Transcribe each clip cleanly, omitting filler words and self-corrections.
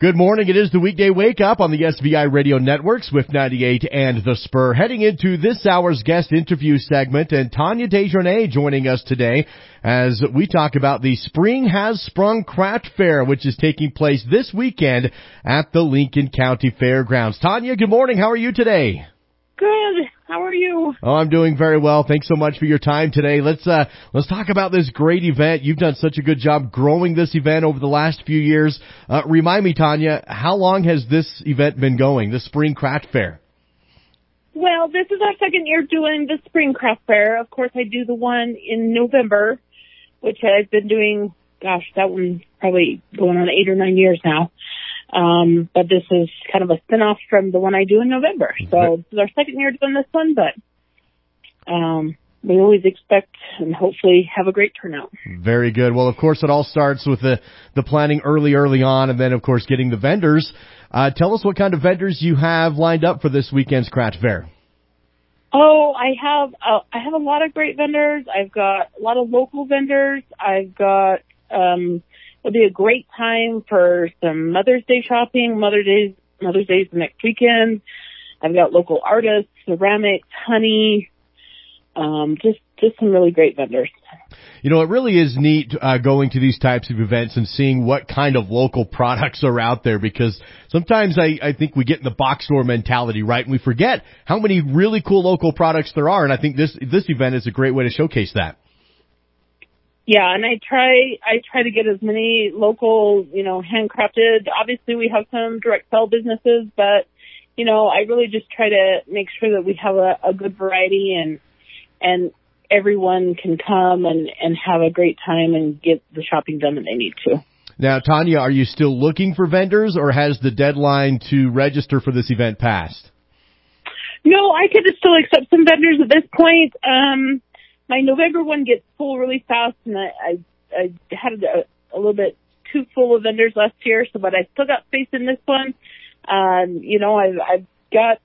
Good morning. It is the weekday wake up on the SVI Radio Networks with 98 and The Spur. Heading into this hour's guest interview segment, and Tanya Desjardins joining us today as we talk about the Spring Has Sprung Craft Fair, which is taking place this weekend at the Lincoln County Fairgrounds. Tanya, good morning. How are you today? Good. How are you? Oh, I'm doing very well. Thanks so much for your time today. Let's talk about this great event. You've done such a good job growing this event over the last few years. Remind me, Tanya, how long has this event been going, the Spring Craft Fair? Well, this is our second year doing the Spring Craft Fair. Of course, I do the one in November, which I've been doing, that one's probably going on 8 or 9 years now. But this is kind of a spin-off from the one I do in November. So this is our second year doing this one, but we always expect and hopefully have a great turnout. Very good. Well, of course, it all starts with the planning early on, and then, of course, getting the vendors. Tell us what kind of vendors you have lined up for this weekend's craft fair. Oh, I have a lot of great vendors. I've got a lot of local vendors. I've got it'll be a great time for some Mother's Day shopping. Mother's Day is next weekend. I've got local artists, ceramics, honey, just some really great vendors. You know, it really is neat going to these types of events and seeing what kind of local products are out there, because sometimes I think we get in the box store mentality, right? And we forget how many really cool local products there are. And I think this event is a great way to showcase that. Yeah, and I try to get as many local, handcrafted. Obviously, we have some direct sell businesses, but, I really just try to make sure that we have a good variety and everyone can come and have a great time and get the shopping done that they need to. Now, Tanya, are you still looking for vendors, or has the deadline to register for this event passed? No, I could still accept some vendors at this point. My November one gets full really fast, and I had a little bit too full of vendors last year, but I still got space in this one. I've got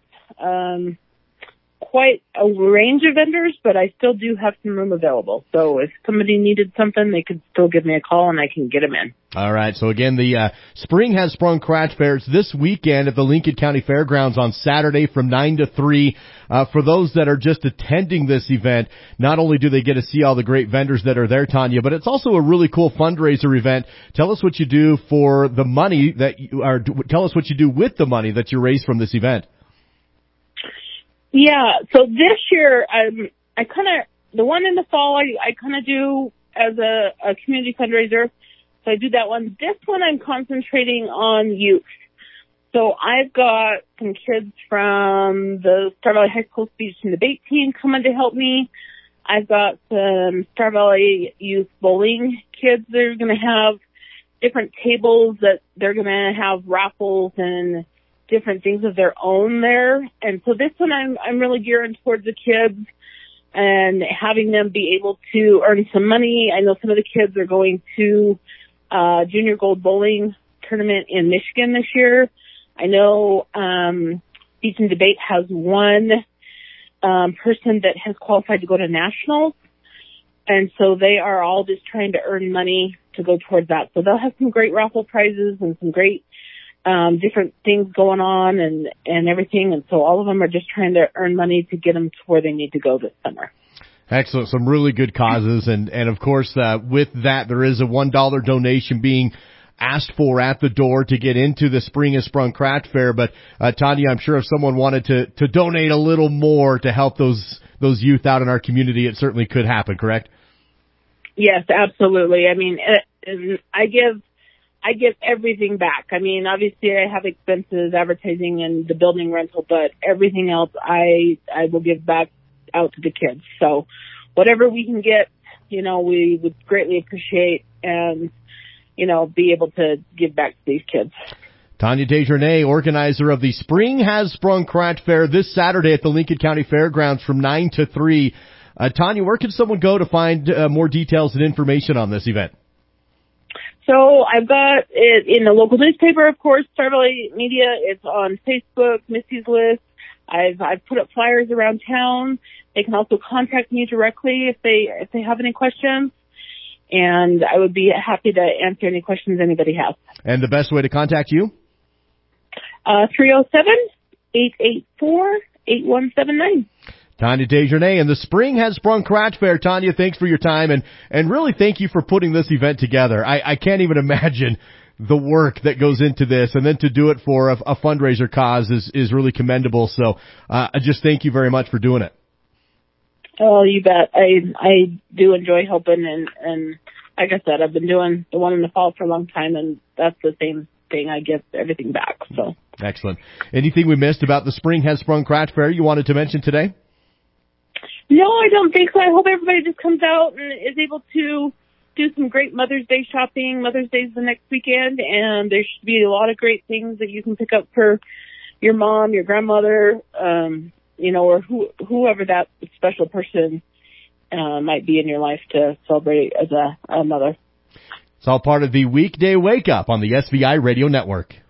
quite a range of vendors, but I still do have some room available. So if somebody needed something, they could still give me a call and I can get them in. All right. So again, the Spring Has Sprung Craft Fair. It's this weekend at the Lincoln County Fairgrounds on Saturday from 9 to 3. For those that are just attending this event, not only do they get to see all the great vendors that are there, Tanya, but it's also a really cool fundraiser event. Tell us what you do for the money tell us what you do with the money that you raise from this event. Yeah, so this year, the one in the fall, I kind of do as a community fundraiser. So I do that one. This one I'm concentrating on youth. So I've got some kids from the Star Valley High School speech and debate team coming to help me. I've got some Star Valley youth bowling kids that are going to have different tables that they're going to have raffles and different things of their own there. And so this one I'm really gearing towards the kids and having them be able to earn some money. I know some of the kids are going to Junior Gold Bowling Tournament in Michigan this year. I know Speech and Debate has one person that has qualified to go to nationals. And so they are all just trying to earn money to go towards that. So they'll have some great raffle prizes and some great different things going on and everything. And so all of them are just trying to earn money to get them to where they need to go this summer. Excellent. Some really good causes. And of course, with that, there is a $1 donation being asked for at the door to get into the Spring Has Sprung Craft Fair. But, Tanya, I'm sure if someone wanted to donate a little more to help those youth out in our community, it certainly could happen, correct? Yes, absolutely. I mean, I give everything back. I mean, obviously I have expenses, advertising and the building rental, but everything else I will give back out to the kids. So whatever we can get, we would greatly appreciate and, be able to give back to these kids. Tanya Desjardins, organizer of the Spring Has Sprung Craft Fair this Saturday at the Lincoln County Fairgrounds from 9 to 3. Tanya, where can someone go to find more details and information on this event? So I've got it in the local newspaper, of course, Star Valley Media. It's on Facebook, Misty's List. I've put up flyers around town. They can also contact me directly if they have any questions. And I would be happy to answer any questions anybody has. And the best way to contact you? 307-884-8179. Tanya Desjardins, and the Spring Has Sprung Cratch Fair. Tanya, thanks for your time, and really thank you for putting this event together. I can't even imagine the work that goes into this, and then to do it for a fundraiser cause is really commendable. So I just thank you very much for doing it. Oh, you bet. I do enjoy helping, and like I said, I've been doing the one in the fall for a long time, and that's the same thing. I give everything back. So excellent. Anything we missed about the Spring Has Sprung Cratch Fair you wanted to mention today? No, I don't think so. I hope everybody just comes out and is able to do some great Mother's Day shopping. Mother's Day is the next weekend, and there should be a lot of great things that you can pick up for your mom, your grandmother, or whoever that special person might be in your life to celebrate as a mother. It's all part of the Weekday Wake Up on the SVI Radio Network.